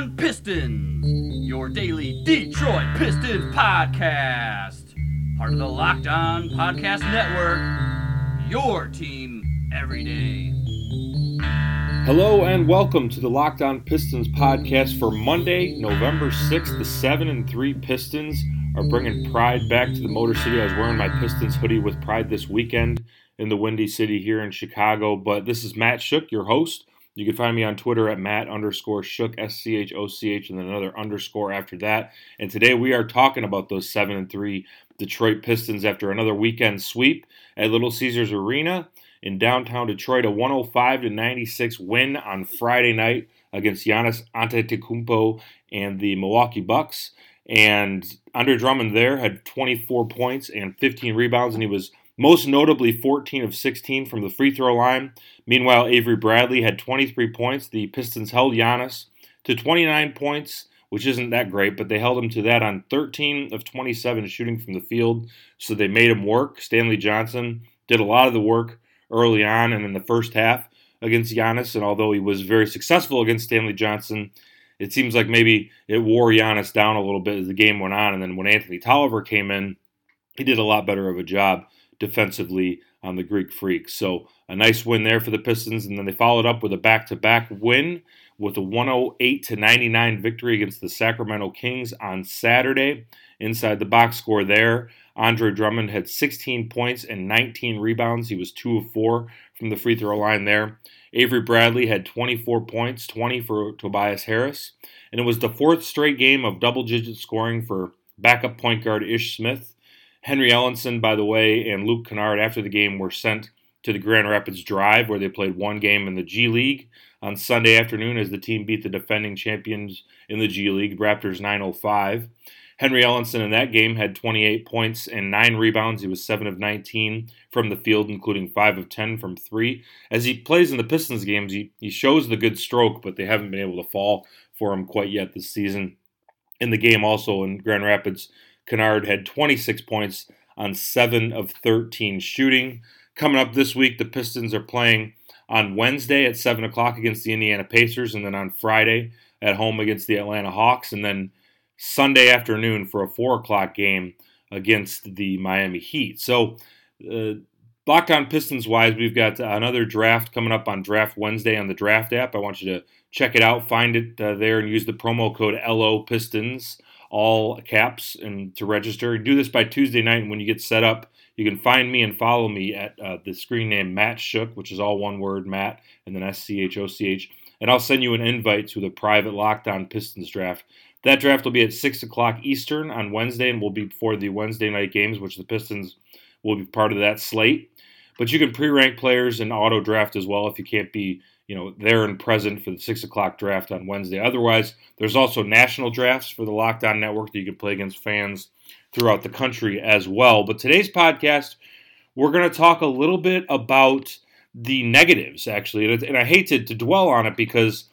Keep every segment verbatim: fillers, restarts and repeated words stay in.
On Pistons, your daily Detroit Pistons podcast. Part of the Locked On Podcast Network, your team every day. Hello and welcome to the Locked On Pistons podcast for Monday, November sixth. The seven and three Pistons are bringing pride back to the Motor City. I was wearing my Pistons hoodie with pride this weekend in the Windy City here in Chicago. But this is Matt Shook, your host. You can find me on Twitter at Matt underscore Shook, S C H O C H, and then another underscore after that. And today we are talking about those seven and three Detroit Pistons after another weekend sweep at Little Caesars Arena in downtown Detroit, a one oh five to ninety-six win on Friday night against Giannis Antetokounmpo and the Milwaukee Bucks. And Andre Drummond there had twenty-four points and fifteen rebounds, and he was most notably fourteen of sixteen from the free throw line. Meanwhile, Avery Bradley had twenty-three points. The Pistons held Giannis to twenty-nine points, which isn't that great, but they held him to that on thirteen of twenty-seven shooting from the field, so they made him work. Stanley Johnson did a lot of the work early on and in the first half against Giannis, and although he was very successful against Stanley Johnson, it seems like maybe it wore Giannis down a little bit as the game went on, and then when Anthony Tolliver came in, he did a lot better of a job defensively on the Greek Freak. So a nice win there for the Pistons, and then they followed up with a back-to-back win with a one oh eight to ninety-nine victory against the Sacramento Kings on Saturday. Inside the box score there, Andre Drummond had sixteen points and nineteen rebounds. He was two of four from the free throw line there. Avery Bradley had twenty-four points, twenty for Tobias Harris. And it was the fourth straight game of double-digit scoring for backup point guard Ish Smith. Henry Ellenson, by the way, and Luke Kennard after the game were sent to the Grand Rapids Drive, where they played one game in the G League on Sunday afternoon as the team beat the defending champions in the G League, Raptors nine oh five. Henry Ellenson in that game had twenty-eight points and nine rebounds. He was seven of nineteen from the field, including five of ten from three. As he plays in the Pistons games, he, he shows the good stroke, but they haven't been able to fall for him quite yet this season. In the game also in Grand Rapids, Kennard had twenty-six points on seven of thirteen shooting. Coming up this week, the Pistons are playing on Wednesday at seven o'clock against the Indiana Pacers, and then on Friday at home against the Atlanta Hawks, and then Sunday afternoon for a four o'clock game against the Miami Heat. So, uh, Locked On Pistons-wise, we've got another draft coming up on Draft Wednesday on the Draft app. I want you to check it out, find it uh, there, and use the promo code L O Pistons, all caps, and to register. Do this by Tuesday night, and when you get set up, you can find me and follow me at uh, the screen name Matt Shook, which is all one word, Matt, and then S C H O C H, and I'll send you an invite to the private Locked On Pistons draft. That draft will be at six o'clock Eastern on Wednesday and will be before the Wednesday night games, which the Pistons will be part of that slate. But you can pre-rank players and auto-draft as well if you can't be, you know, there and present for the six o'clock draft on Wednesday. Otherwise, there's also national drafts for the Locked On Network that you can play against fans throughout the country as well. But today's podcast, we're going to talk a little bit about the negatives, actually. And I hate to, to dwell on it because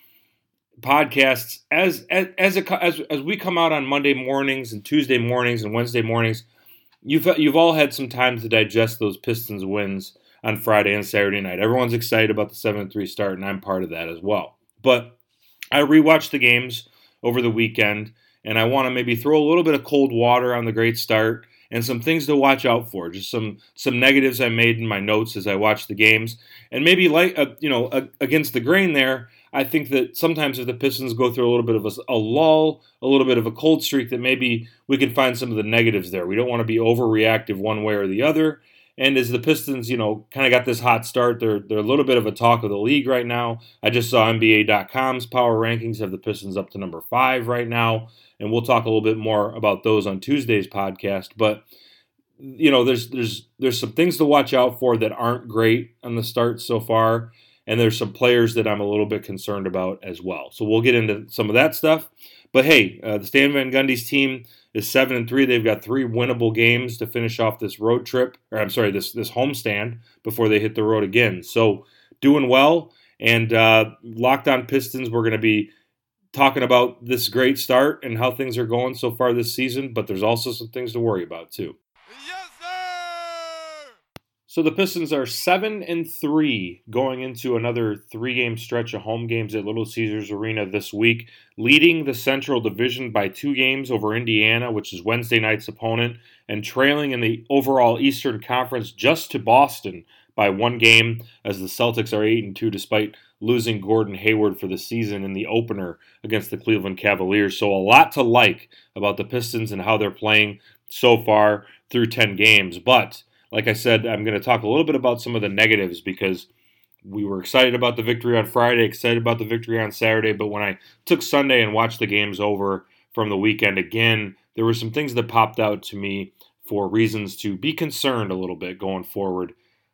podcasts, as as as, a, as as we come out on Monday mornings and Tuesday mornings and Wednesday mornings, you've you've all had some time to digest those Pistons wins on Friday and Saturday night. Everyone's excited about the seven and three start, and I'm part of that as well. But I rewatched the games over the weekend, and I want to maybe throw a little bit of cold water on the great start and some things to watch out for. Just some some negatives I made in my notes as I watched the games, and maybe like uh, you know uh, against the grain there. I think that sometimes if the Pistons go through a little bit of a, a lull, a little bit of a cold streak, that maybe we can find some of the negatives there. We don't want to be overreactive one way or the other. And as the Pistons, you know, kind of got this hot start, they're they're a little bit of a talk of the league right now. I just saw N B A dot com's power rankings have the Pistons up to number five right now, and we'll talk a little bit more about those on Tuesday's podcast. But you know, there's there's there's some things to watch out for that aren't great on the start so far. And there's some players that I'm a little bit concerned about as well. So we'll get into some of that stuff. But hey, uh, the Stan Van Gundy's team is seven and three. They've got three winnable games to finish off this road trip, or I'm sorry, this this homestand before they hit the road again. So doing well. And uh, Locked On Pistons, we're going to be talking about this great start and how things are going so far this season. But there's also some things to worry about too. So the Pistons are seven and three going into another three-game stretch of home games at Little Caesars Arena this week, leading the Central Division by two games over Indiana, which is Wednesday night's opponent, and trailing in the overall Eastern Conference just to Boston by one game, as the Celtics are eight and two despite losing Gordon Hayward for the season in the opener against the Cleveland Cavaliers. So a lot to like about the Pistons and how they're playing so far through ten games, but like I said, I'm going to talk a little bit about some of the negatives because we were excited about the victory on Friday, excited about the victory on Saturday, but when I took Sunday and watched the games over from the weekend again, there were some things that popped out to me for reasons to be concerned a little bit going forward.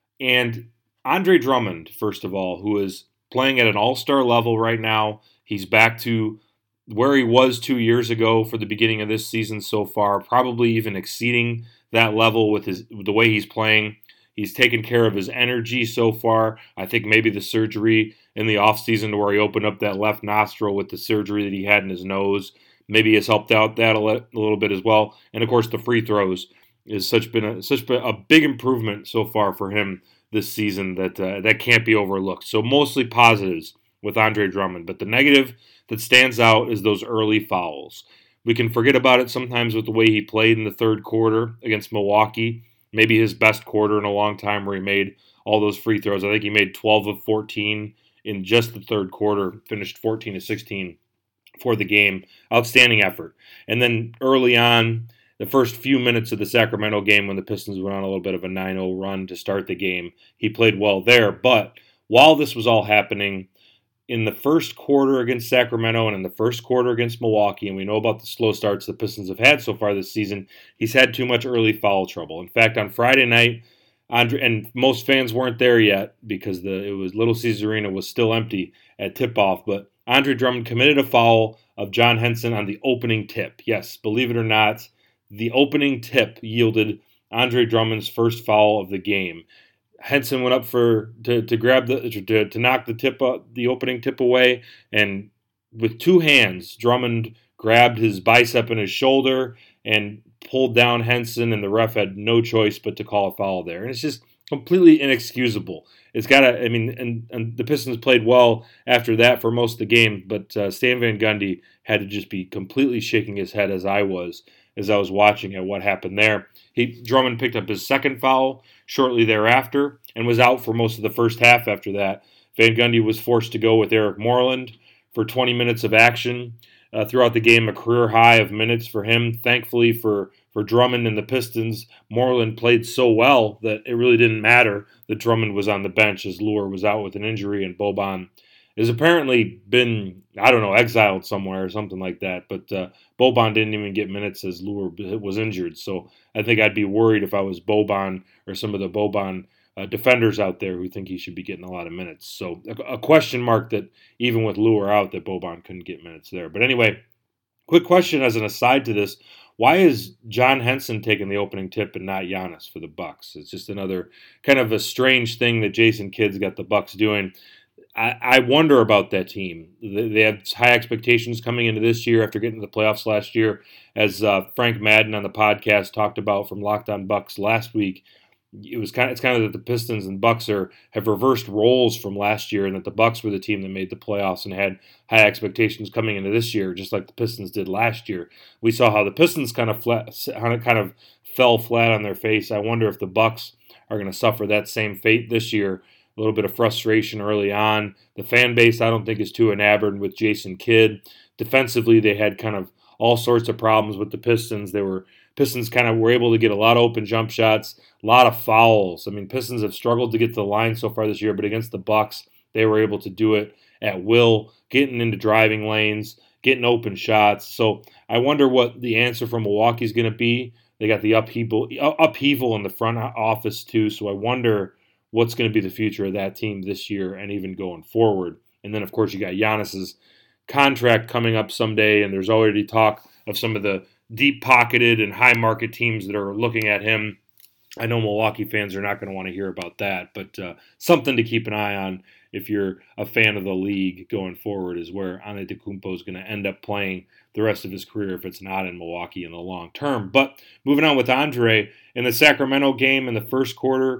And Andre Drummond, first of all, who is playing at an all-star level right now, he's back to where he was two years ago for the beginning of this season so far, probably even exceeding that level with his with the way he's playing. He's taken care of his energy so far. I think maybe the surgery in the offseason to where he opened up that left nostril with the surgery that he had in his nose maybe has helped out that a little bit as well. And of course, the free throws is such been a, such been a big improvement so far for him this season that uh, that can't be overlooked. So mostly positives with Andre Drummond, but the negative that stands out is those early fouls. We can forget about it sometimes with the way he played in the third quarter against Milwaukee. Maybe his best quarter in a long time where he made all those free throws. I think he made twelve of fourteen in just the third quarter, finished fourteen to sixteen for the game. Outstanding effort. And then early on, the first few minutes of the Sacramento game when the Pistons went on a little bit of a nine oh run to start the game, he played well there. But while this was all happening, in the first quarter against Sacramento and in the first quarter against Milwaukee, and we know about the slow starts the Pistons have had so far this season, he's had too much early foul trouble. In fact, on Friday night, Andre, and most fans weren't there yet because the it was Little Caesars Arena was still empty at tip-off, but Andre Drummond committed a foul of John Henson on the opening tip. Yes, believe it or not, the opening tip yielded Andre Drummond's first foul of the game. Henson went up for to, to grab the to, to knock the tip up, the opening tip away, and with two hands, Drummond grabbed his bicep and his shoulder and pulled down Henson, and the ref had no choice but to call a foul there. And it's just completely inexcusable. It's got to, I mean, and, and the Pistons played well after that for most of the game, but uh, Stan Van Gundy had to just be completely shaking his head as I was as I was watching at what happened there. He Drummond picked up his second foul shortly thereafter and was out for most of the first half after that. Van Gundy was forced to go with Eric Moreland for twenty minutes of action uh, throughout the game, a career high of minutes for him. Thankfully for, for Drummond and the Pistons, Moreland played so well that it really didn't matter that Drummond was on the bench as Lure was out with an injury and Boban has apparently been, I don't know, exiled somewhere or something like that. But uh, Boban didn't even get minutes as Lure was injured. So I think I'd be worried if I was Boban or some of the Boban uh, defenders out there who think he should be getting a lot of minutes. So a, a question mark that even with Lure out that Boban couldn't get minutes there. But anyway, quick question as an aside to this. Why is John Henson taking the opening tip and not Giannis for the Bucks? It's just another kind of a strange thing that Jason Kidd's got the Bucks doing. I, I wonder about that team. They, they have high expectations coming into this year after getting to the playoffs last year. As uh, Frank Madden on the podcast talked about from Locked On Bucks last week, it was kind of, it's kind of that the Pistons and Bucks are have reversed roles from last year, and that the Bucks were the team that made the playoffs and had high expectations coming into this year, just like the Pistons did last year. We saw how the Pistons kind of flat, kind of fell flat on their face. I wonder if the Bucks are going to suffer that same fate this year. A little bit of frustration early on. The fan base, I don't think, is too enamored with Jason Kidd. Defensively, they had kind of all sorts of problems with the Pistons. They were Pistons kind of were able to get a lot of open jump shots, a lot of fouls. I mean, Pistons have struggled to get to the line so far this year, but against the Bucks, they were able to do it at will, getting into driving lanes, getting open shots. So I wonder what the answer from Milwaukee is going to be. They got the upheaval, upheaval in the front office too, so I wonder what's going to be the future of that team this year and even going forward. And then, of course, you got Giannis's contract coming up someday, and there's already talk of some of the deep-pocketed and high-market teams that are looking at him. I know Milwaukee fans are not going to want to hear about that, but uh, something to keep an eye on if you're a fan of the league going forward is where Antetokounmpo is going to end up playing the rest of his career if it's not in Milwaukee in the long term. But moving on with Andre, in the Sacramento game in the first quarter,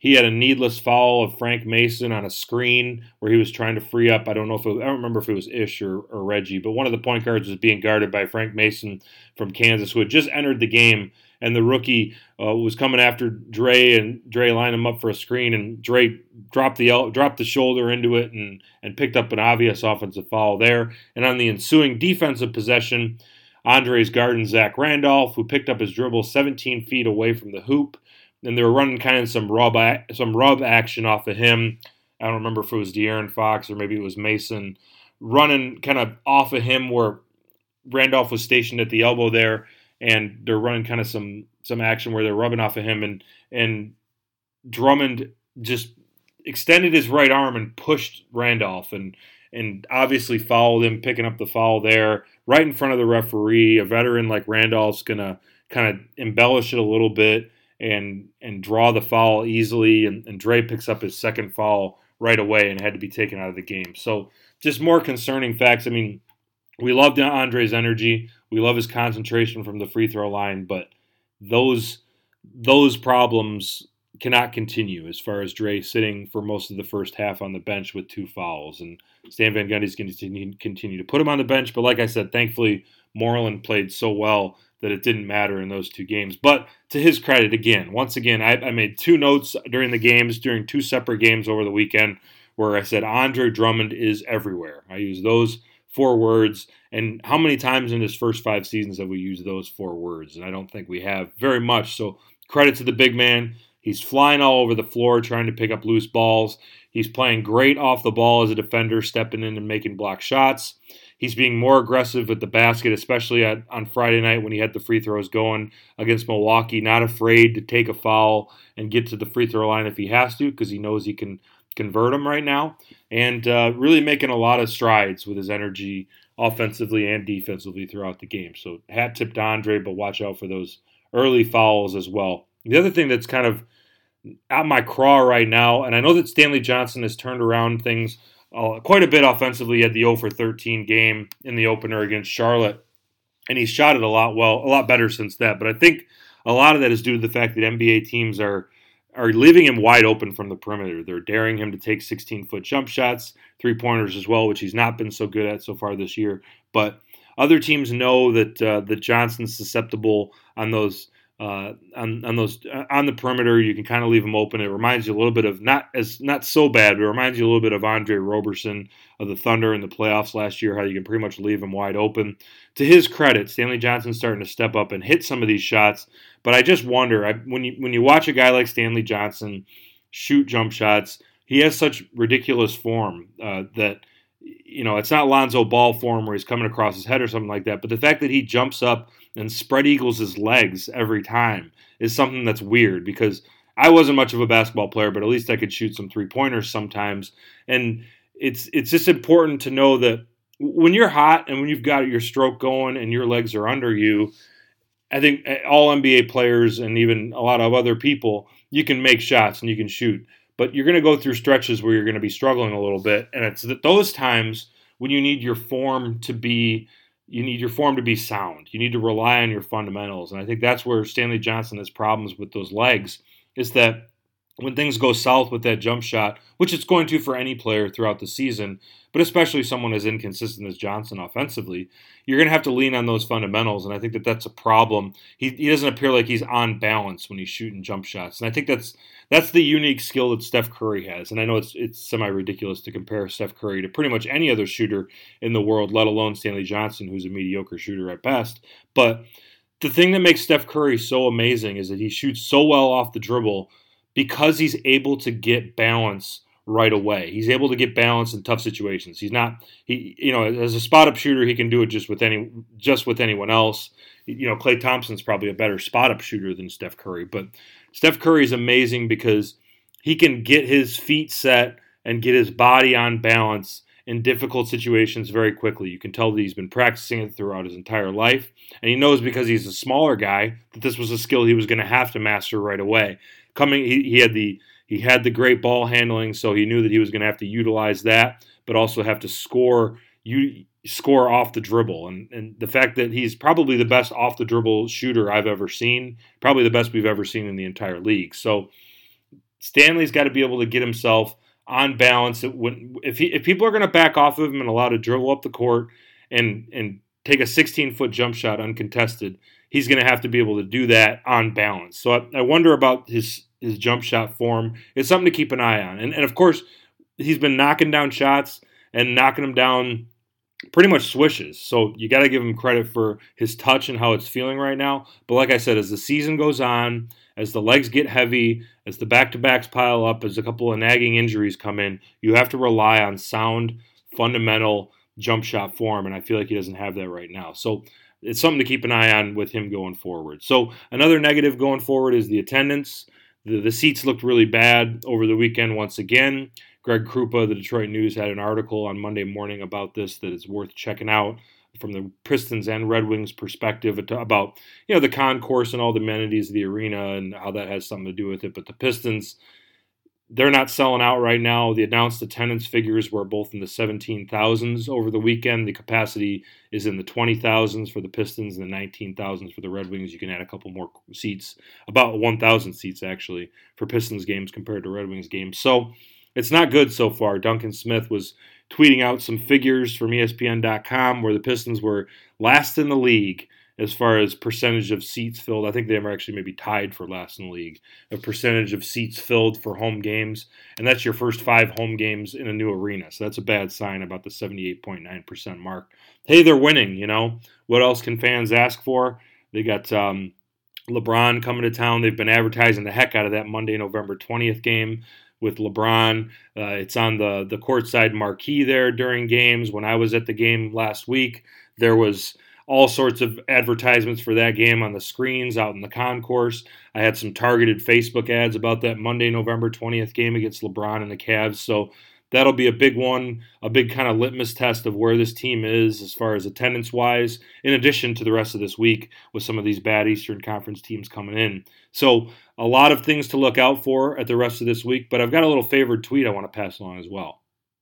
He had a needless foul of Frank Mason on a screen where he was trying to free up. I don't know if it was, I don't remember if it was Ish or, or Reggie, but one of the point guards was being guarded by Frank Mason from Kansas, who had just entered the game, and the rookie uh, was coming after Dre, and Dre lined him up for a screen, and Dre dropped the dropped the shoulder into it and and picked up an obvious offensive foul there. And on the ensuing defensive possession, Andre's guarding Zach Randolph, who picked up his dribble seventeen feet away from the hoop. And they were running kind of some rub some rub action off of him. I don't remember if it was De'Aaron Fox or maybe it was Mason running kind of off of him where Randolph was stationed at the elbow there, and they're running kind of some some action where they're rubbing off of him, and and Drummond just extended his right arm and pushed Randolph and and obviously fouled him, picking up the foul there right in front of the referee. A veteran like Randolph's gonna kind of embellish it a little bit and and draw the foul easily, and, and Dre picks up his second foul right away and had to be taken out of the game. So just more concerning facts. I mean, we love Andre's energy. We love his concentration from the free throw line, but those those problems cannot continue as far as Dre sitting for most of the first half on the bench with two fouls. And Stan Van Gundy's going to continue to put him on the bench. But like I said, thankfully, Moreland played so well that it didn't matter in those two games. But to his credit, again, once again, I, I made two notes during the games, during two separate games over the weekend, where I said Andre Drummond is everywhere. I used those four words. And how many times in his first five seasons have we used those four words? And I don't think we have very much. So credit to the big man. He's flying all over the floor trying to pick up loose balls. He's playing great off the ball as a defender, stepping in and making block shots. He's being more aggressive at the basket, especially at, on Friday night when he had the free throws going against Milwaukee, not afraid to take a foul and get to the free throw line if he has to, because he knows he can convert them right now. And uh, really making a lot of strides with his energy offensively and defensively throughout the game. So hat tip to Andre, but watch out for those early fouls as well. The other thing that's kind of at my craw right now, and I know that Stanley Johnson has turned around things uh, quite a bit offensively. He had the zero for thirteen game in the opener against Charlotte, and he's shot it a lot well, a lot better since that. But I think a lot of that is due to the fact that N B A teams are are leaving him wide open from the perimeter. They're daring him to take sixteen-foot jump shots, three-pointers as well, which he's not been so good at so far this year. But other teams know that uh, that Johnson's susceptible on those uh, on on those uh, on the perimeter. You can kind of leave him open. It reminds you a little bit of not as not so bad, but it reminds you a little bit of Andre Roberson of the Thunder in the playoffs last year. How you can pretty much leave him wide open. To his credit, Stanley Johnson's starting to step up and hit some of these shots. But I just wonder, I, when you when you watch a guy like Stanley Johnson shoot jump shots, he has such ridiculous form uh, that, you know, it's not Lonzo Ball form where he's coming across his head or something like that. But the fact that he jumps up and spread eagles his legs every time is something that's weird, because I wasn't much of a basketball player, but at least I could shoot some three-pointers sometimes. And it's it's just important to know that when you're hot and when you've got your stroke going and your legs are under you, I think all N B A players and even a lot of other people, you can make shots and you can shoot. But you're going to go through stretches where you're going to be struggling a little bit. And it's at those times when you need your form to be you need your form to be sound. You need to rely on your fundamentals. And I think that's where Stanley Johnson has problems with those legs, is that when things go south with that jump shot, which it's going to for any player throughout the season, but especially someone as inconsistent as Johnson offensively, you're going to have to lean on those fundamentals, and I think that that's a problem. He he doesn't appear like he's on balance when he's shooting jump shots, and I think that's that's the unique skill that Steph Curry has. And I know it's it's semi-ridiculous to compare Steph Curry to pretty much any other shooter in the world, let alone Stanley Johnson, who's a mediocre shooter at best. But the thing that makes Steph Curry so amazing is that he shoots so well off the dribble because he's able to get balance right away. He's able to get balance in tough situations. He's not, he, you know, as a spot-up shooter, he can do it just with any, just with anyone else. You know, Klay Thompson's probably a better spot-up shooter than Steph Curry, but Steph Curry is amazing because he can get his feet set and get his body on balance in difficult situations very quickly. You can tell that he's been practicing it throughout his entire life, and he knows because he's a smaller guy that this was a skill he was going to have to master right away. Coming, he, he had the he had the great ball handling, so he knew that he was going to have to utilize that, but also have to score you score off the dribble. And and the fact that he's probably the best off the dribble shooter I've ever seen, probably the best we've ever seen in the entire league. So Stanley's got to be able to get himself on balance. When, if, he, if people are going to back off of him and allow to dribble up the court and, and take a sixteen-foot jump shot uncontested, he's going to have to be able to do that on balance. So I, I wonder about his his jump shot form. It's something to keep an eye on. And, and of course, he's been knocking down shots and knocking them down pretty much swishes. So you got to give him credit for his touch and how it's feeling right now. But like I said, as the season goes on, as the legs get heavy, as the back-to-backs pile up, as a couple of nagging injuries come in, you have to rely on sound, fundamental jump shot form, and I feel like he doesn't have that right now. So it's something to keep an eye on with him going forward. So another negative going forward is the attendance. The, the seats looked really bad over the weekend once again. Greg Krupa of the Detroit News had an article on Monday morning about this that is worth checking out from the Pistons and Red Wings perspective about, you know, the concourse and all the amenities of the arena and how that has something to do with it. But the Pistons, they're not selling out right now. The announced attendance figures were both in the seventeen thousands over the weekend. The capacity is in the twenty thousands for the Pistons and the nineteen thousands for the Red Wings. You can add a couple more seats, about one thousand seats actually, for Pistons games compared to Red Wings games. So it's not good so far. Duncan Smith was tweeting out some figures from E S P N dot com where the Pistons were last in the league as far as percentage of seats filled. I think they were actually maybe tied for last in the league, a percentage of seats filled for home games. And that's your first five home games in a new arena. So that's a bad sign about the seventy-eight point nine percent mark. Hey, they're winning, you know. What else can fans ask for? They got um, LeBron coming to town. They've been advertising the heck out of that Monday, November twentieth game with LeBron. Uh, it's on the, the courtside marquee there during games. When I was at the game last week, there was all sorts of advertisements for that game on the screens out in the concourse. I had some targeted Facebook ads about that Monday, November twentieth game against LeBron and the Cavs. So that'll be a big one, a big kind of litmus test of where this team is as far as attendance-wise, in addition to the rest of this week with some of these bad Eastern Conference teams coming in. So a lot of things to look out for at the rest of this week, but I've got a little favored tweet I want to pass along as well.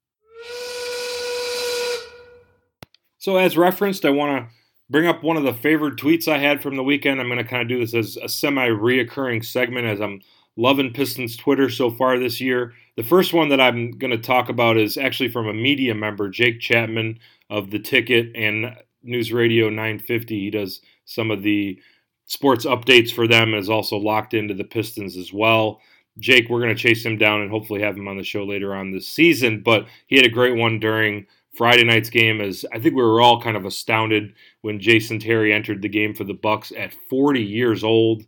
So as referenced, I want to bring up one of the favorite tweets I had from the weekend. I'm going to kind of do this as a semi-reoccurring segment as I'm loving Pistons Twitter so far this year. The first one that I'm going to talk about is actually from a media member, Jake Chapman of The Ticket and News Radio nine fifty. He does some of the sports updates for them and is also locked into the Pistons as well. Jake, we're going to chase him down and hopefully have him on the show later on this season, but he had a great one during Friday night's game, as I think we were all kind of astounded when Jason Terry entered the game for the Bucks at forty years old.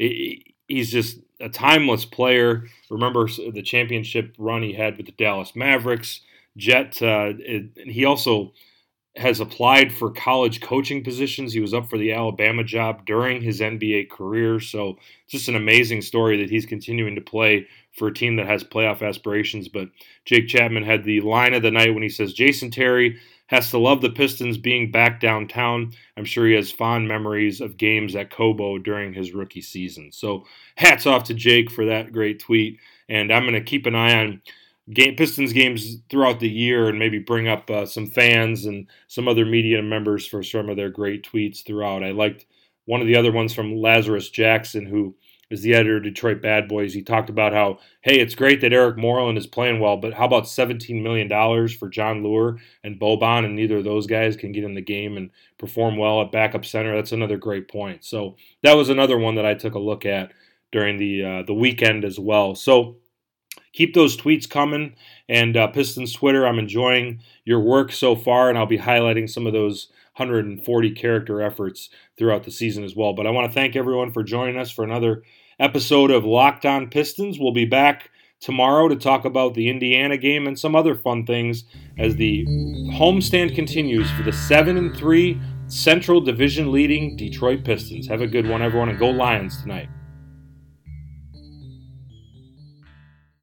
He's just a timeless player. Remember the championship run he had with the Dallas Mavericks. Jet, uh, it, he also has applied for college coaching positions. He was up for the Alabama job during his N B A career. So just an amazing story that he's continuing to play for a team that has playoff aspirations. But Jake Chapman had the line of the night when he says, Jason Terry has to love the Pistons being back downtown. I'm sure he has fond memories of games at Cobo during his rookie season. So hats off to Jake for that great tweet. And I'm going to keep an eye on game, Pistons games throughout the year and maybe bring up uh, some fans and some other media members for some of their great tweets throughout. I liked one of the other ones from Lazarus Jackson, who is the editor of Detroit Bad Boys. He talked about how, hey, it's great that Eric Moreland is playing well, but how about seventeen million dollars for John Lure and Boban, and neither of those guys can get in the game and perform well at backup center? That's another great point. So that was another one that I took a look at during the uh, the weekend as well. So keep those tweets coming. And uh, Pistons Twitter, I'm enjoying your work so far, and I'll be highlighting some of those one hundred forty character efforts throughout the season as well. But I want to thank everyone for joining us for another episode of Locked On Pistons. We'll be back tomorrow to talk about the Indiana game and some other fun things as the homestand continues for the seven and three Central Division leading Detroit Pistons. Have a good one, everyone, and go Lions tonight.